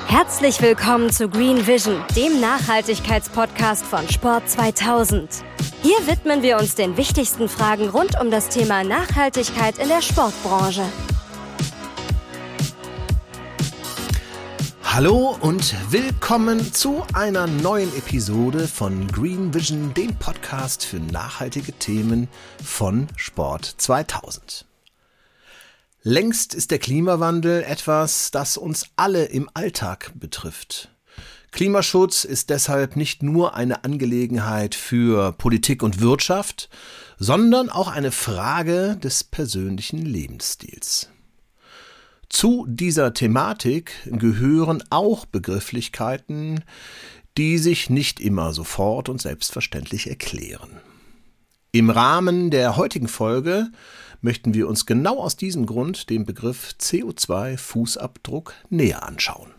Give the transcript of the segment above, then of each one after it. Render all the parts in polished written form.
Herzlich willkommen zu Green Vision, dem Nachhaltigkeitspodcast von Sport 2000. Hier widmen wir uns den wichtigsten Fragen rund um das Thema Nachhaltigkeit in der Sportbranche. Hallo und willkommen zu einer neuen Episode von Green Vision, dem Podcast für nachhaltige Themen von Sport 2000. Längst ist der Klimawandel etwas, das uns alle im Alltag betrifft. Klimaschutz ist deshalb nicht nur eine Angelegenheit für Politik und Wirtschaft, sondern auch eine Frage des persönlichen Lebensstils. Zu dieser Thematik gehören auch Begrifflichkeiten, die sich nicht immer sofort und selbstverständlich erklären. Im Rahmen der heutigen Folge möchten wir uns genau aus diesem Grund den Begriff CO2-Fußabdruck näher anschauen.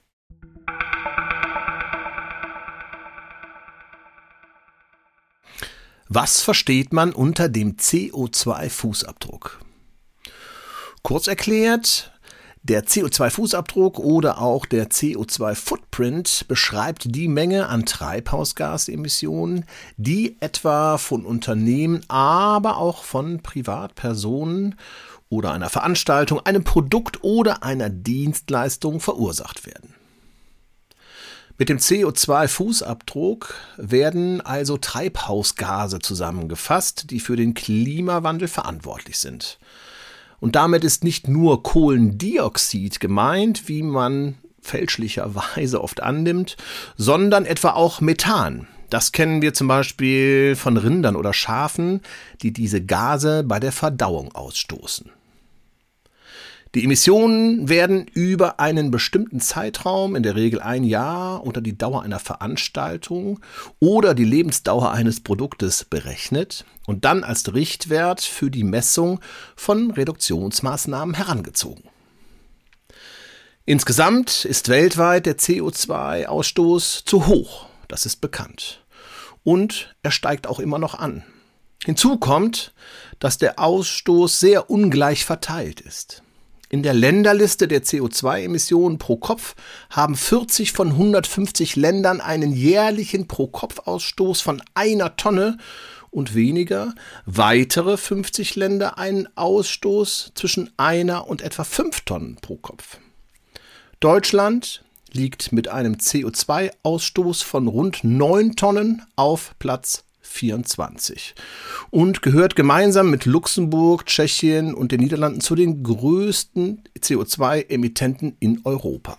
Was versteht man unter dem CO2-Fußabdruck? Kurz erklärt, der CO2-Fußabdruck oder auch der CO2-Footprint beschreibt die Menge an Treibhausgasemissionen, die etwa von Unternehmen, aber auch von Privatpersonen oder einer Veranstaltung, einem Produkt oder einer Dienstleistung verursacht werden. Mit dem CO2-Fußabdruck werden also Treibhausgase zusammengefasst, die für den Klimawandel verantwortlich sind. Und damit ist nicht nur Kohlendioxid gemeint, wie man fälschlicherweise oft annimmt, sondern etwa auch Methan. Das kennen wir zum Beispiel von Rindern oder Schafen, die diese Gase bei der Verdauung ausstoßen. Die Emissionen werden über einen bestimmten Zeitraum, in der Regel ein Jahr, unter die Dauer einer Veranstaltung oder die Lebensdauer eines Produktes berechnet und dann als Richtwert für die Messung von Reduktionsmaßnahmen herangezogen. Insgesamt ist weltweit der CO2-Ausstoß zu hoch, das ist bekannt. Und er steigt auch immer noch an. Hinzu kommt, dass der Ausstoß sehr ungleich verteilt ist. In der Länderliste der CO2-Emissionen pro Kopf haben 40 von 150 Ländern einen jährlichen Pro-Kopf-Ausstoß von 1 Tonne und weniger. Weitere 50 Länder einen Ausstoß zwischen 1 und etwa 5 Tonnen pro Kopf. Deutschland liegt mit einem CO2-Ausstoß von rund 9 Tonnen auf Platz 24 und gehört gemeinsam mit Luxemburg, Tschechien und den Niederlanden zu den größten CO2-Emittenten in Europa.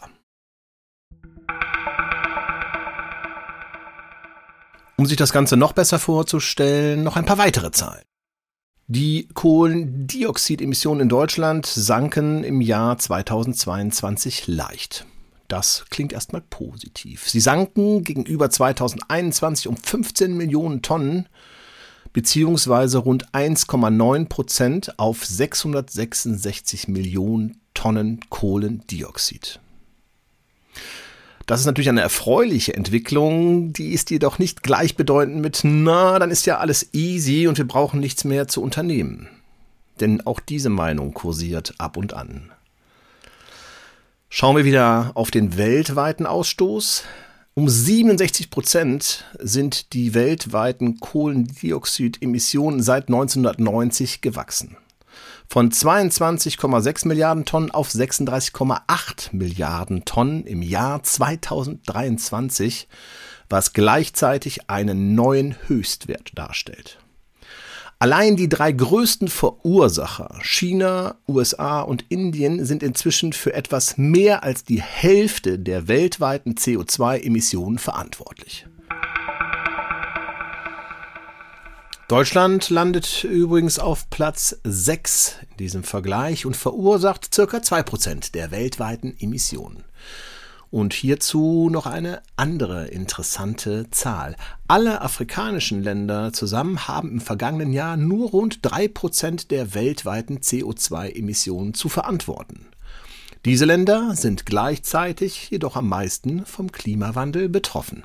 Um sich das Ganze noch besser vorzustellen, noch ein paar weitere Zahlen. Die Kohlendioxidemissionen in Deutschland sanken im Jahr 2022 leicht. Das klingt erstmal positiv. Sie sanken gegenüber 2021 um 15 Millionen Tonnen beziehungsweise rund 1,9% auf 666 Millionen Tonnen Kohlendioxid. Das ist natürlich eine erfreuliche Entwicklung, die ist jedoch nicht gleichbedeutend mit, dann ist ja alles easy und wir brauchen nichts mehr zu unternehmen. Denn auch diese Meinung kursiert ab und an. Schauen wir wieder auf den weltweiten Ausstoß. Um 67% sind die weltweiten Kohlendioxidemissionen seit 1990 gewachsen. Von 22,6 Milliarden Tonnen auf 36,8 Milliarden Tonnen im Jahr 2023, was gleichzeitig einen neuen Höchstwert darstellt. Allein die 3 größten Verursacher, China, USA und Indien, sind inzwischen für etwas mehr als die Hälfte der weltweiten CO2-Emissionen verantwortlich. Deutschland landet übrigens auf Platz 6 in diesem Vergleich und verursacht ca. 2% der weltweiten Emissionen. Und hierzu noch eine andere interessante Zahl. Alle afrikanischen Länder zusammen haben im vergangenen Jahr nur rund 3% der weltweiten CO2-Emissionen zu verantworten. Diese Länder sind gleichzeitig jedoch am meisten vom Klimawandel betroffen.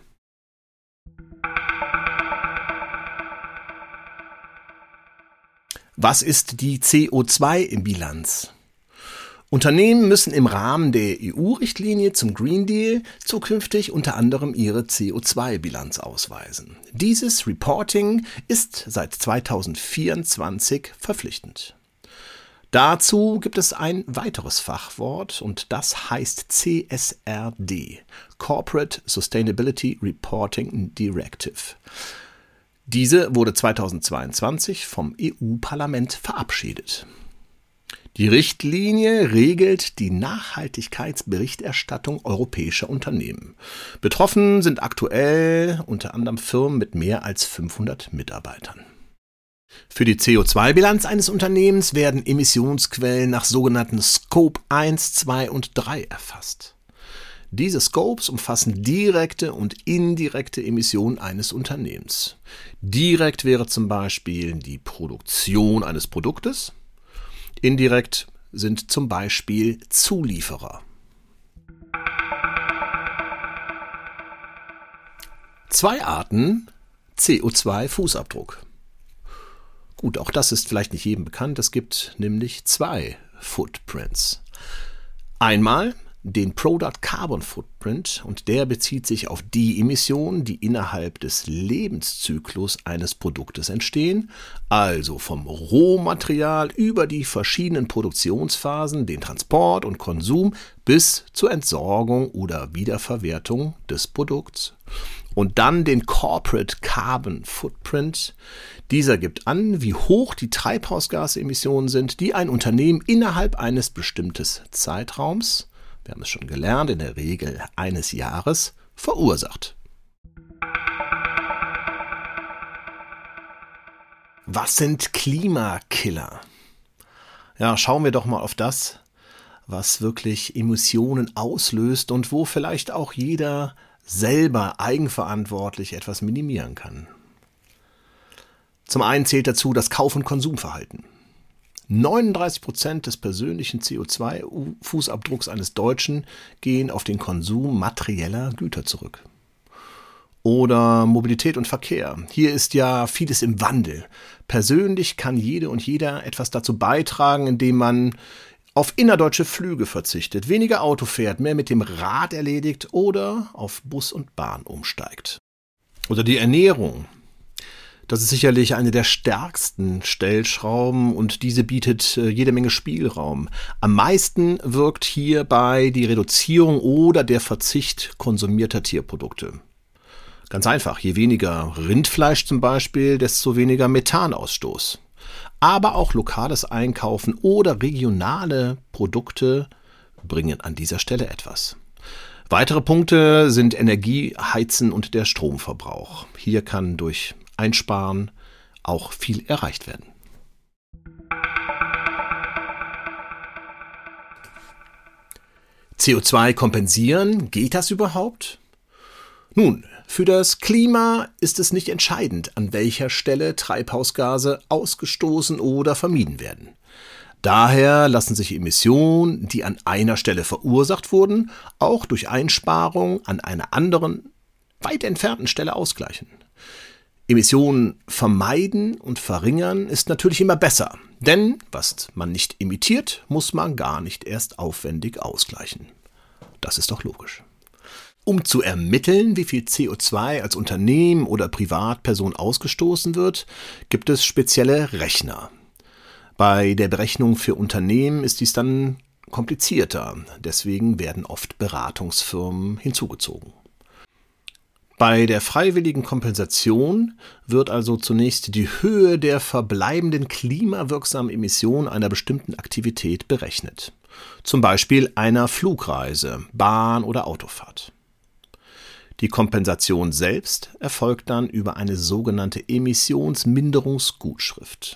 Was ist die CO2-Bilanz? Unternehmen müssen im Rahmen der EU-Richtlinie zum Green Deal zukünftig unter anderem ihre CO2-Bilanz ausweisen. Dieses Reporting ist seit 2024 verpflichtend. Dazu gibt es ein weiteres Fachwort und das heißt CSRD, Corporate Sustainability Reporting Directive. Diese wurde 2022 vom EU-Parlament verabschiedet. Die Richtlinie regelt die Nachhaltigkeitsberichterstattung europäischer Unternehmen. Betroffen sind aktuell unter anderem Firmen mit mehr als 500 Mitarbeitern. Für die CO2-Bilanz eines Unternehmens werden Emissionsquellen nach sogenannten Scope 1, 2 und 3 erfasst. Diese Scopes umfassen direkte und indirekte Emissionen eines Unternehmens. Direkt wäre zum Beispiel die Produktion eines Produktes. Indirekt sind zum Beispiel Zulieferer. Zwei Arten CO2-Fußabdruck. Gut, auch das ist vielleicht nicht jedem bekannt. Es gibt nämlich zwei Footprints. Einmal den Product Carbon Footprint und der bezieht sich auf die Emissionen, die innerhalb des Lebenszyklus eines Produktes entstehen, also vom Rohmaterial über die verschiedenen Produktionsphasen, den Transport und Konsum bis zur Entsorgung oder Wiederverwertung des Produkts. Und dann den Corporate Carbon Footprint. Dieser gibt an, wie hoch die Treibhausgasemissionen sind, die ein Unternehmen innerhalb eines bestimmten Zeitraums, wir haben es schon gelernt, in der Regel eines Jahres, verursacht. Was sind Klimakiller? Ja, schauen wir doch mal auf das, was wirklich Emissionen auslöst und wo vielleicht auch jeder selber eigenverantwortlich etwas minimieren kann. Zum einen zählt dazu das Kauf- und Konsumverhalten. 39% des persönlichen CO2-Fußabdrucks eines Deutschen gehen auf den Konsum materieller Güter zurück. Oder Mobilität und Verkehr. Hier ist ja vieles im Wandel. Persönlich kann jede und jeder etwas dazu beitragen, indem man auf innerdeutsche Flüge verzichtet, weniger Auto fährt, mehr mit dem Rad erledigt oder auf Bus und Bahn umsteigt. Oder die Ernährung. Das ist sicherlich eine der stärksten Stellschrauben und diese bietet jede Menge Spielraum. Am meisten wirkt hierbei die Reduzierung oder der Verzicht konsumierter Tierprodukte. Ganz einfach, je weniger Rindfleisch zum Beispiel, desto weniger Methanausstoß. Aber auch lokales Einkaufen oder regionale Produkte bringen an dieser Stelle etwas. Weitere Punkte sind Energie, Heizen und der Stromverbrauch. Hier kann durch Einsparen auch viel erreicht werden. CO2 kompensieren, geht das überhaupt? Nun, für das Klima ist es nicht entscheidend, an welcher Stelle Treibhausgase ausgestoßen oder vermieden werden. Daher lassen sich Emissionen, die an einer Stelle verursacht wurden, auch durch Einsparung an einer anderen, weit entfernten Stelle ausgleichen. Emissionen vermeiden und verringern ist natürlich immer besser, denn was man nicht emittiert, muss man gar nicht erst aufwendig ausgleichen. Das ist doch logisch. Um zu ermitteln, wie viel CO2 als Unternehmen oder Privatperson ausgestoßen wird, gibt es spezielle Rechner. Bei der Berechnung für Unternehmen ist dies dann komplizierter, deswegen werden oft Beratungsfirmen hinzugezogen. Bei der freiwilligen Kompensation wird also zunächst die Höhe der verbleibenden klimawirksamen Emissionen einer bestimmten Aktivität berechnet. Zum Beispiel einer Flugreise, Bahn- oder Autofahrt. Die Kompensation selbst erfolgt dann über eine sogenannte Emissionsminderungsgutschrift.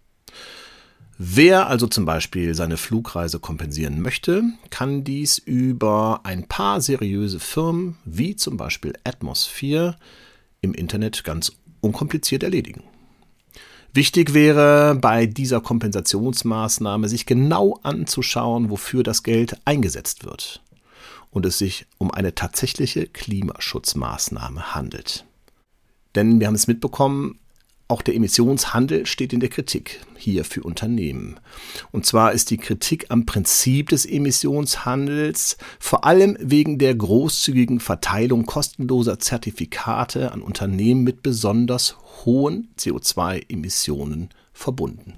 Wer also zum Beispiel seine Flugreise kompensieren möchte, kann dies über ein paar seriöse Firmen wie zum Beispiel Atmosphere im Internet ganz unkompliziert erledigen. Wichtig wäre bei dieser Kompensationsmaßnahme, sich genau anzuschauen, wofür das Geld eingesetzt wird und es sich um eine tatsächliche Klimaschutzmaßnahme handelt. Denn wir haben es mitbekommen, auch der Emissionshandel steht in der Kritik, hier für Unternehmen. Und zwar ist die Kritik am Prinzip des Emissionshandels, vor allem wegen der großzügigen Verteilung kostenloser Zertifikate an Unternehmen mit besonders hohen CO2-Emissionen verbunden.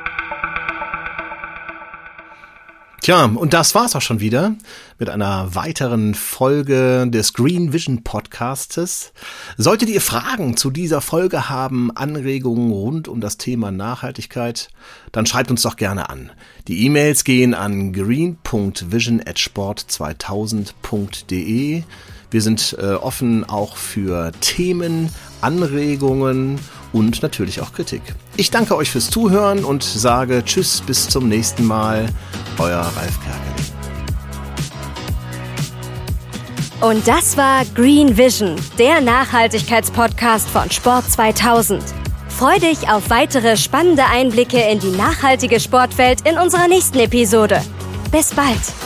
Tja, und das war's auch schon wieder mit einer weiteren Folge des Green Vision Podcastes. Solltet ihr Fragen zu dieser Folge haben, Anregungen rund um das Thema Nachhaltigkeit, dann schreibt uns doch gerne an. Die E-Mails gehen an green.vision@sport2000.de. Wir sind offen auch für Themen, Anregungen und natürlich auch Kritik. Ich danke euch fürs Zuhören und sage Tschüss, bis zum nächsten Mal. Euer Ralf Kerkeling. Und das war Green Vision, der Nachhaltigkeitspodcast von Sport 2000. Freu dich auf weitere spannende Einblicke in die nachhaltige Sportwelt in unserer nächsten Episode. Bis bald!